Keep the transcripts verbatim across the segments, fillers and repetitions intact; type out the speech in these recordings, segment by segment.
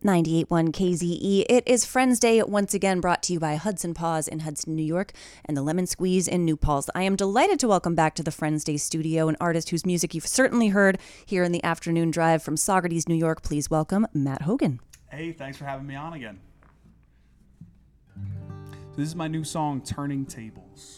ninety-eight point one K Z E. It is Friends Day, once again brought to you by Hudson Paws in Hudson, New York, and the Lemon Squeeze in New Paltz. I am delighted to welcome back to the Friends Day studio an artist whose music you've certainly heard here in the afternoon drive from Saugerties, New York. Please welcome Matt Hogan. Hey, thanks for having me on again. So this is my new song, Turning Tables.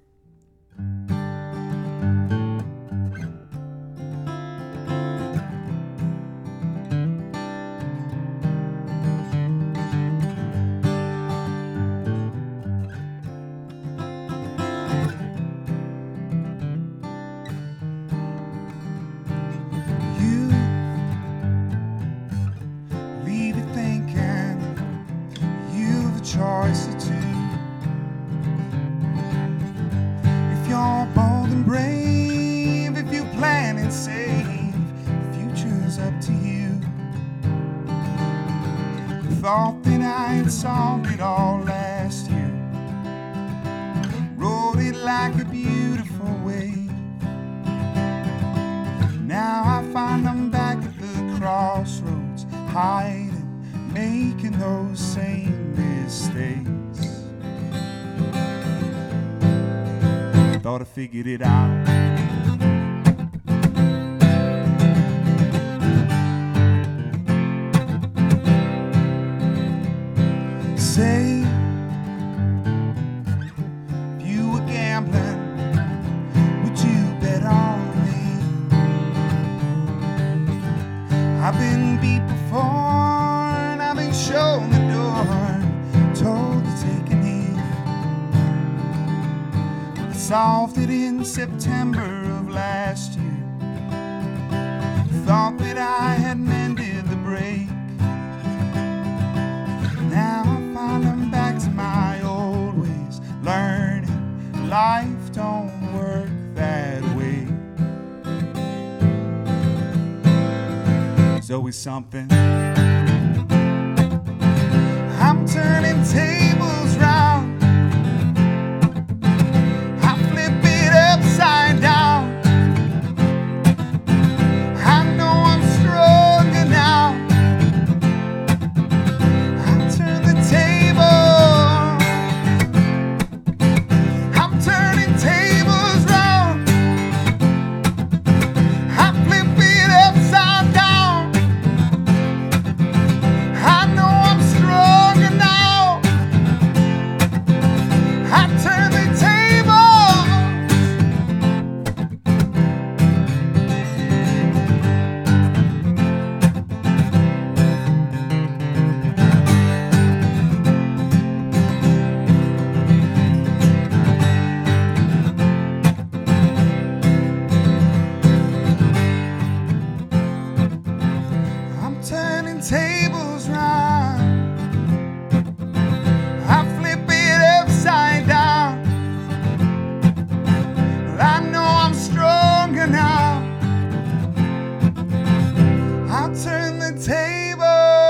Choice or two. If you're bold and brave, if you plan and save, the future's up to you. Thought that I had solved it all last year, rode it like a beautiful wave. Now I find I'm back at the crossroads, hiding, making those same mistakes. Thought I figured it out. Say, if you were gambling, would you bet on me? I've been beat before and I've been shown the door, told to take a knee. I solved it in September of last year. Thought that I had mended the break. Now I find I'm back to my old ways, learning life don't work that way. There's always something. I'm turning tables round, I flip it upside down. I know I'm stronger now. I turn the table, I'm turning tables round, I flip it upside down. I know I'm stronger now. I turn the table. I'm turning tables round, I flip it upside down. Well, I know I'm stronger now. I'll turn the tables.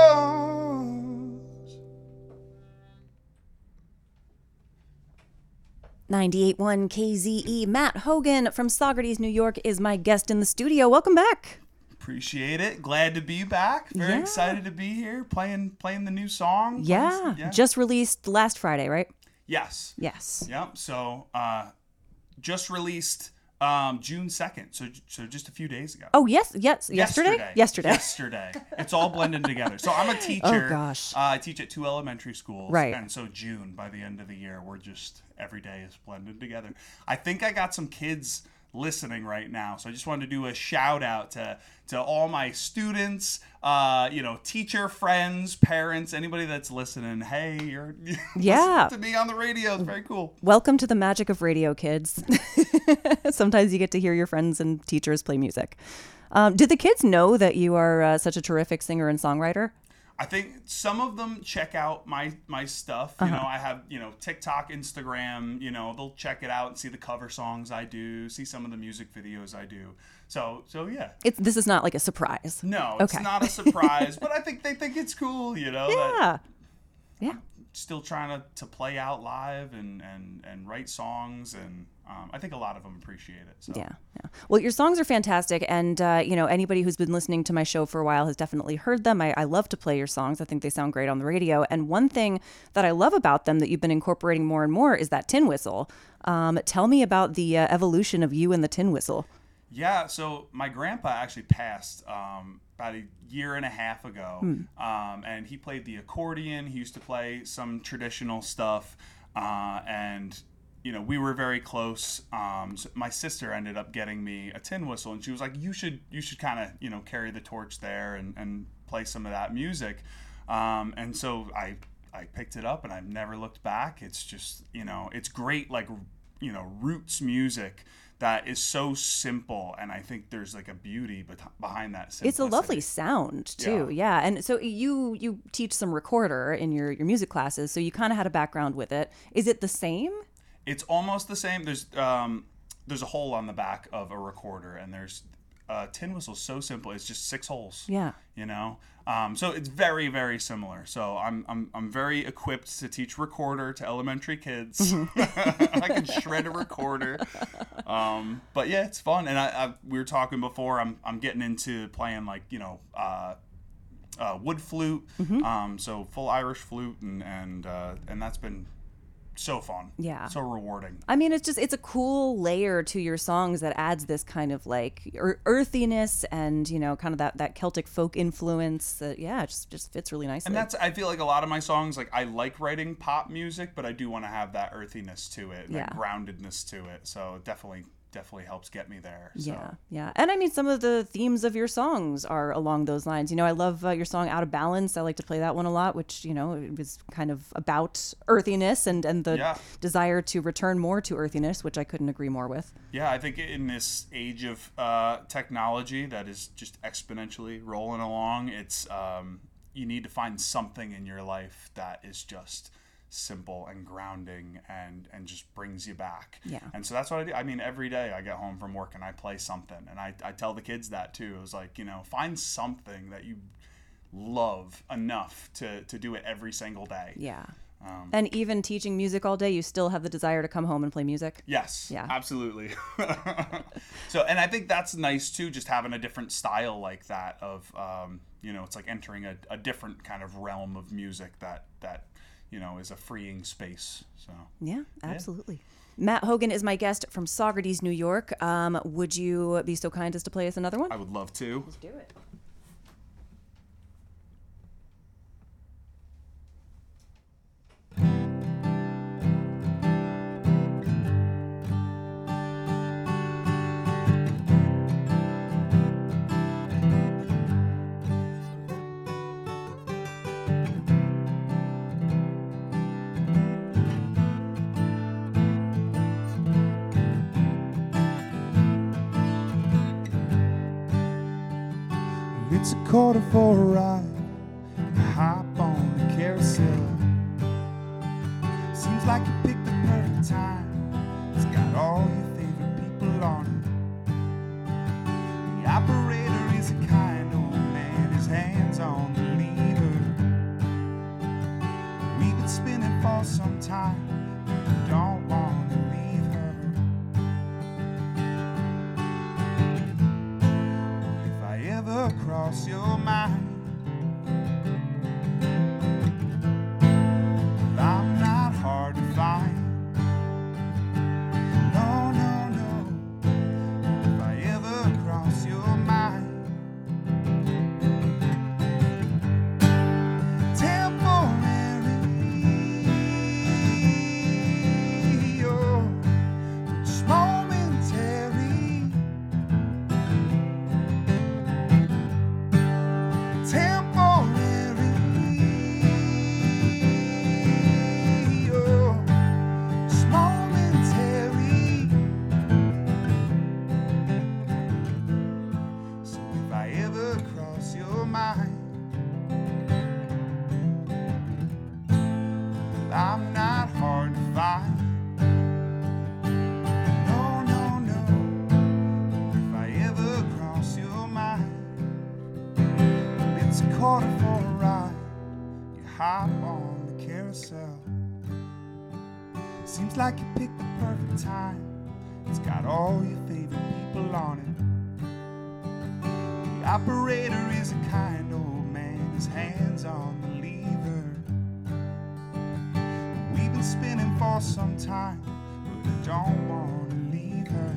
ninety-eight point one K Z E. Matt Hogan from Saugerties, New York is my guest in the studio. Welcome back. Appreciate it. Glad to be back. Very Yeah. excited to be here playing playing the new song. Yeah. yeah. Just released last Friday, right? Yes. Yes. Yep. So uh, just released um, June second. So so just a few days ago. Oh, yes. Yes. Yesterday? Yesterday. Yesterday. It's all blended together. So I'm a teacher. Oh, gosh. Uh, I teach at two elementary schools. Right. And so June, by the end of the year, we're just, every day is blended together. I think I got some kids listening right now. So I just wanted to do a shout out to, to all my students, uh, you know, teacher friends, parents, anybody that's listening. Hey, you're Yeah. listening to me on the radio. It's very cool. Welcome to the magic of radio, kids. Sometimes you get to hear your friends and teachers play music. Um, did the kids know that you are uh, such a terrific singer and songwriter? I think some of them check out my my stuff. You Uh-huh. know, I have, you know, TikTok, Instagram, you know, they'll check it out and see the cover songs I do, see some of the music videos I do. So, so yeah. It's this is not like a surprise. No, it's Okay. not a surprise, but I think they think it's cool, you know. that Yeah. Yeah. I'm still trying to, to play out live and, and, and write songs, and um, I think a lot of them appreciate it. So. Yeah, yeah. Well, your songs are fantastic, and uh, you know, anybody who's been listening to my show for a while has definitely heard them. I, I love to play your songs. I think they sound great on the radio. And one thing that I love about them that you've been incorporating more and more is that tin whistle. Um, tell me about the uh, evolution of you and the tin whistle. Yeah, so my grandpa actually passed um, about a year and a half ago, hmm. um, and he played the accordion. He used to play some traditional stuff, uh, and you know we were very close. Um, so my sister ended up getting me a tin whistle, and she was like, "You should, you should kind of, you know, carry the torch there and, and play some of that music." Um, and so I, I picked it up, and I've never looked back. It's just, you know, it's great, like, you know, roots music that is so simple, and I think there's like a beauty be- behind that simplicity. It's a lovely sound too. Yeah. yeah. And so you you teach some recorder in your, your music classes, so you kind of had a background with it. Is it the same? It's almost the same. There's um there's a hole on the back of a recorder, and there's a tin whistle so simple. It's just six holes. Yeah. You know? Um, so it's very, very similar. So I'm I'm I'm very equipped to teach recorder to elementary kids. I can shred a recorder. Um, but yeah, it's fun. And I, I we were talking before. I'm I'm getting into playing like you know uh, uh, wood flute. Mm-hmm. Um, so full Irish flute, and and uh, and that's been so fun. Yeah. So rewarding. I mean, it's just, it's a cool layer to your songs that adds this kind of like ear- earthiness and, you know, kind of that, that Celtic folk influence that, yeah, it just, just fits really nicely. And that's, I feel like a lot of my songs, like I like writing pop music, but I do want to have that earthiness to it, yeah. that groundedness to it. So it definitely, definitely helps get me there. So. Yeah. Yeah. And I mean, some of the themes of your songs are along those lines. You know, I love uh, your song Out of Balance. I like to play that one a lot, which, you know, it was kind of about earthiness and, and the yeah. desire to return more to earthiness, which I couldn't agree more with. Yeah. I think in this age of uh, technology that is just exponentially rolling along, it's, um, you need to find something in your life that is just simple and grounding and and just brings you back. Yeah. And so that's what I do. I mean, every day I get home from work and I play something, and I, I tell the kids that too. It was like, you know, find something that you love enough to to do it every single day. Yeah. Um, and even teaching music all day, you still have the desire to come home and play music? Yes. Yeah. Absolutely. So, and I think that's nice too, just having a different style like that of, um, you know, it's like entering a, a different kind of realm of music that, that, you know, is a freeing space. So yeah, absolutely. Yeah. Matt Hogan is my guest from Saugerties, New York. Um, would you be so kind as to play us another one? I would love to. Let's do it. It's a quarter for a ride. Hop on the carousel. Seems like you picked the perfect time. It's got all your favorite people on it. The operator is a kind old man. His hands on the lever. We've been spinning for some time. Don't want to leave her. If I ever cross your mind, I'm not hard to find. No, no, no. If I ever cross your mind, temporary, oh, just momentary. Temporary, oh, just momentary. So if I ever cross your mind, I'm not hard to find. No, no, no. If I ever cross your mind, it's a quarter for a ride. You hop on the carousel. Seems like you picked the perfect time. It's got all your favorite people on it. The operator is a kind old man, his hands on the lever. We've been spinning for some time, but I don't want to leave her.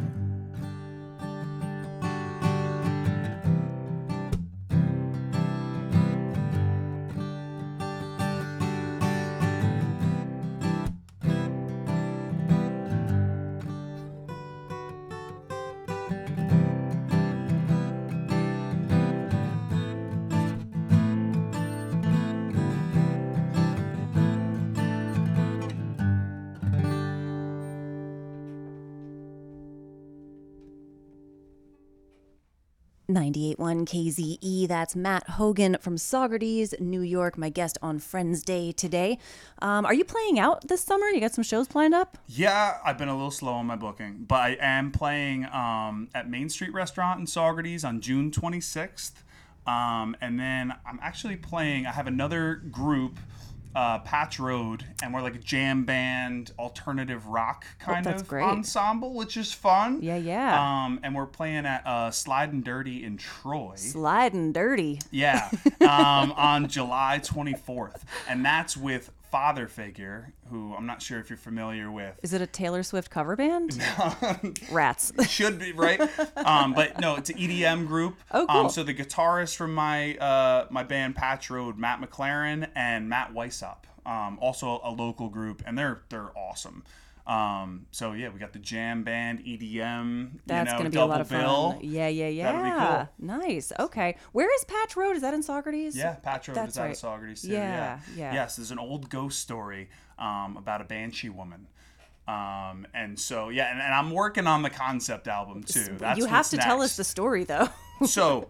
ninety-eight point one K Z E, that's Matt Hogan from Saugerties, New York, my guest on Friends Day today. Um, are you playing out this summer? You got some shows planned up? Yeah, I've been a little slow on my booking, but I am playing um, at Main Street Restaurant in Saugerties on June twenty-sixth. Um, and then I'm actually playing, I have another group, uh, Patch Road, and we're like a jam band, alternative rock kind oh, that's of great. ensemble, which is fun. Yeah, yeah. Um, and we're playing at uh, Slidin' Dirty in Troy. Sliding Dirty. Yeah, um, on July twenty-fourth. And that's with Father Figure, who I'm not sure if you're familiar with. Is it a Taylor Swift cover band? Rats. Should be, right? Um, but no, it's an E D M group. Oh, cool. Um, so the guitarist from my uh, my band Patch Road, Matt McLaren, and Matt Weissop, um, also a local group, and they're they're awesome. Um, so yeah, we got the jam band, E D M, That's you know, gonna be a double lot of bill. fun. Yeah, yeah, yeah. That'll be cool. Nice. Okay. Where is Patch Road? Is that in Saugerties? Yeah, Patch Road That's is out right. of Saugerties too. Yeah, Yeah, yeah. Yes, there's an old ghost story um, about a banshee woman. Um, and so, yeah, and, and I'm working on the concept album too. That's you have what's to tell us next. the story, though. So,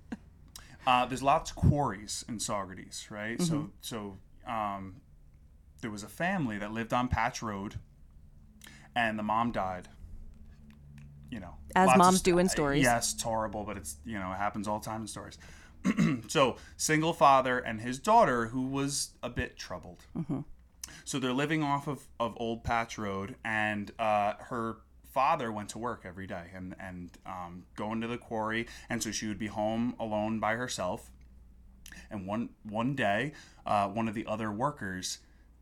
uh, there's lots of quarries in Saugerties, right? Mm-hmm. So, so um, there was a family that lived on Patch Road, and the mom died. You know, As lots of moms st- do in stories. Yes, it's horrible, but it's, you know, it happens all the time in stories. So, single father and his daughter, who was a bit troubled. Mm-hmm. So they're living off of, of Old Patch Road, and uh, her father went to work every day and, and um, going to the quarry, and so she would be home alone by herself. And one one day, uh, one of the other workers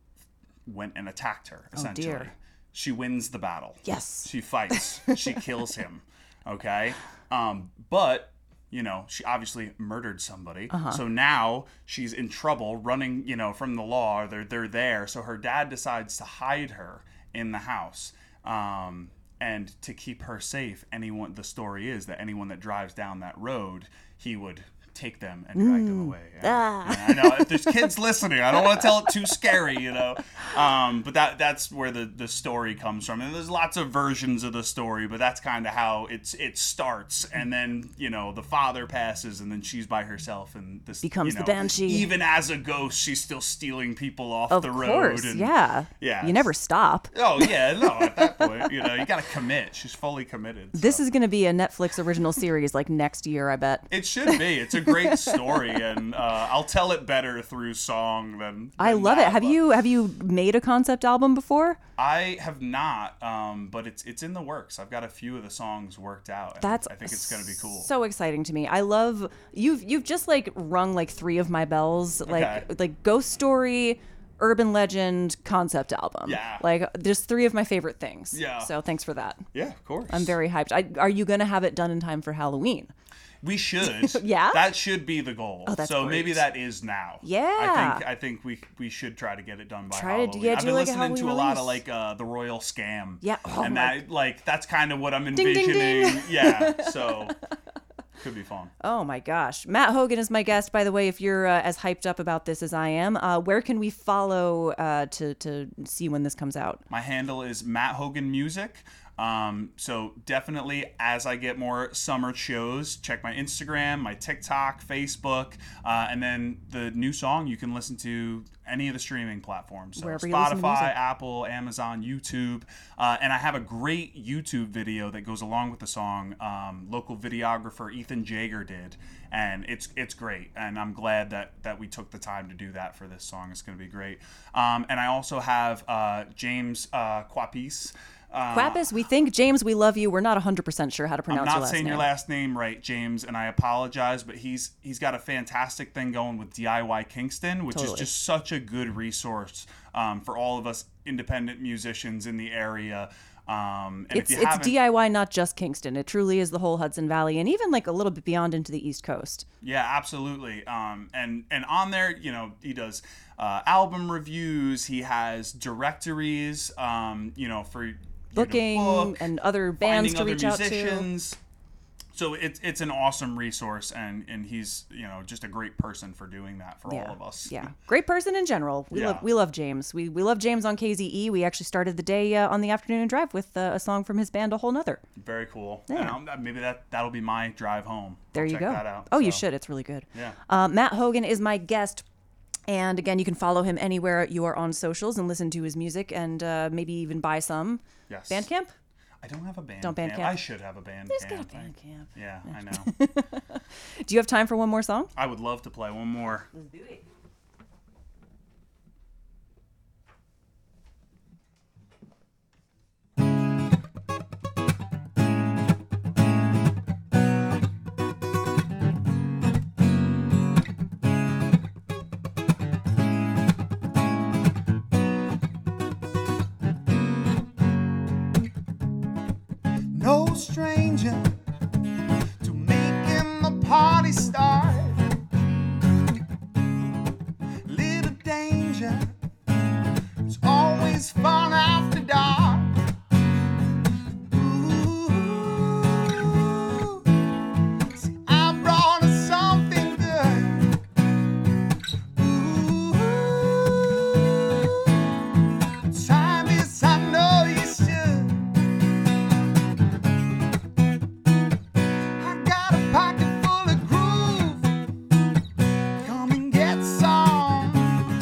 went and attacked her, essentially. Oh, dear. She wins the battle. Yes. She fights. She kills him. Okay? Um, but... You know, she obviously murdered somebody. Uh-huh. So now she's in trouble, running, you know, from the law. They're they're there. So her dad decides to hide her in the house, um, and to keep her safe. Anyone, the story is that anyone that drives down that road, he would take them and drag them away. And, Ah. and I know if there's kids listening, I don't want to tell it too scary, you know. Um, but that that's where the, the story comes from. And there's lots of versions of the story, but that's kind of how it's it starts. And then, you know, the father passes, and then she's by herself, and this Becomes you the know, banshee. Even as a ghost, she's still stealing people off Of the road. course, and, yeah. Yeah. You never stop. Oh yeah, no. At that point, you know, you got to commit. She's fully committed. This so. is going to be a Netflix original series like next year, I bet. It should be. It's a great story, and uh, I'll tell it better through song than. I than love that, it. Have but you have you made a concept album before? I have not, um, but it's it's in the works. I've got a few of the songs worked out. And That's I think it's gonna be cool. So exciting to me. I love you've you've just like rung like three of my bells. Like Okay. like ghost story, urban legend, concept album. Yeah. Like just three of my favorite things. Yeah. So thanks for that. Yeah, of course. I'm very hyped. I, are you gonna have it done in time for Halloween? We should. Yeah? That should be the goal. Oh, that's so great. maybe that is now. Yeah. I think I think we we should try to get it done by Try to- Halloween. yeah, I've do been like a listening to Halloween a lot of release. like uh, the Royal Scam. Yeah. Oh and my- that like that's kind of what I'm Ding, ding, envisioning. ding. Yeah. So could be fun. Oh my gosh. Matt Hogan is my guest, by the way. If you're uh, as hyped up about this as I am, uh, where can we follow uh, to, to see when this comes out? My handle is Matt Hogan Music. Um, so definitely as I get more summer shows, check my Instagram, my TikTok, Facebook, uh, and then the new song you can listen to any of the streaming platforms. So Wherever you listen to Spotify, music. Apple, Amazon, YouTube. Uh, and I have a great YouTube video that goes along with the song. Um, local videographer Ethan Jager did. And it's it's great, and I'm glad that, that we took the time to do that for this song. It's going to be great. Um, and I also have uh, James uh, Quapis, Uh, Quapis, we think. James, we love you. We're not one hundred percent sure how to I'm pronounce not your last saying name. your last name right, James, and I apologize, but he's he's got a fantastic thing going with D I Y Kingston, which Totally. is just such a good resource um, for all of us independent musicians in the area. Um, and It's if you it's haven't, D I Y, not just Kingston. It truly is the whole Hudson Valley, and even like a little bit beyond into the East Coast. yeah, absolutely. Um, and and on there, you know, he does uh, album reviews. He has directories. Um, you know, for you to Booking book, and other bands finding to other reach out to. musicians. So it's it's an awesome resource, and, and he's you know just a great person for doing that for Yeah. all of us. Yeah, great person in general. We Yeah. love we love James. We we love James on K Z E. We actually started the day uh, on the afternoon drive with uh, a song from his band, A Whole Nother. Very cool. Yeah. And I'll- maybe that that'll be my drive home. There I'll you check go. That out. Oh, you So, should. It's really good. Yeah. Uh, Matt Hogan is my guest. And again, you can follow him anywhere you are on socials and listen to his music and uh, maybe even buy some. Yes. Bandcamp? I don't have a band. Don't camp. Bandcamp. I should have a band. Just get a camp. Bandcamp. Yeah, I know. Do you have time for one more song? I would love to play one more. Let's do it. No stranger to making the party start. Little danger, it's always fun after dark. Ooh, see, I brought us something good. Ooh, try this, I know you should. I got a pocket full of groove. Come and get some.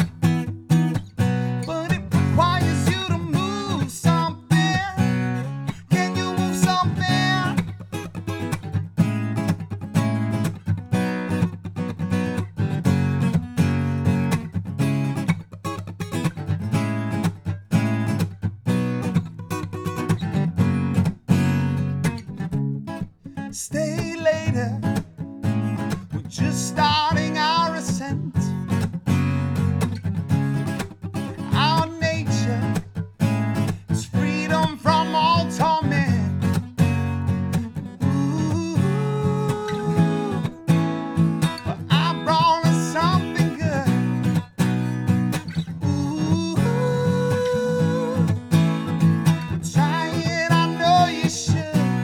But it requires you to move something. Can you move something? Stay later. We're just starting our ascent. Our nature is freedom from all torment. Ooh, but I brought us something good. Ooh, try it, I know you should.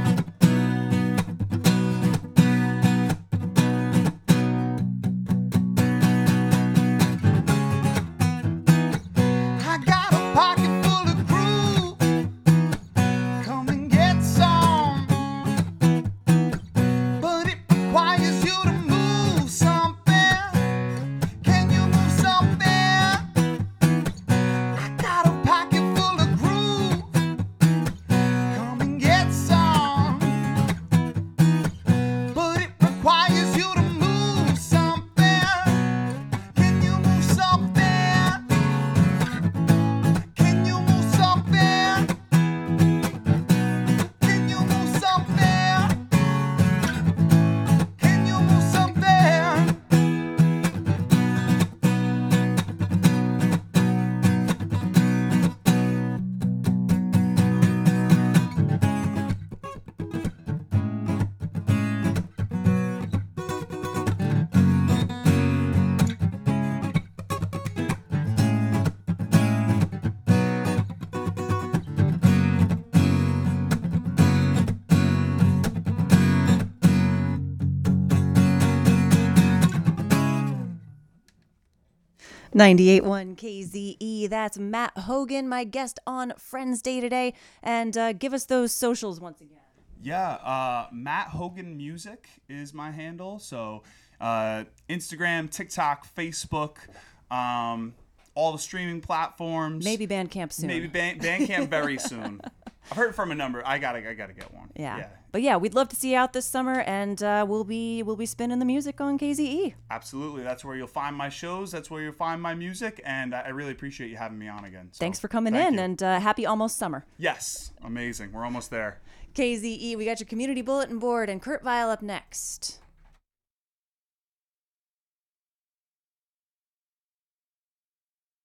I got a pocket full of groove. Come and get some. But it requires you to move something. Can you move something? I got a pocket full of groove. Come and get some. But it requires you to move something. Can you move something? Can you move something? Can you move something? Can you move something? ninety-eight point one K Z E. That's Matt Hogan, my guest on Friends Day today. And uh, give us those socials once again. Yeah, uh, Matt Hogan Music is my handle. So uh, Instagram, TikTok, Facebook, um, all the streaming platforms. Maybe Bandcamp soon. Maybe Band- Bandcamp very soon. I've heard from a number. I gotta, I gotta get one. Yeah. yeah. But yeah, we'd love to see you out this summer, and uh, we'll be we'll be spinning the music on K Z E. Absolutely. That's where you'll find my shows. That's where you'll find my music, and I I really appreciate you having me on again. So, Thanks for coming thank in, you. and uh, happy almost summer. Yes, amazing. We're almost there. K Z E, we got your community bulletin board, and Kurt Vile up next.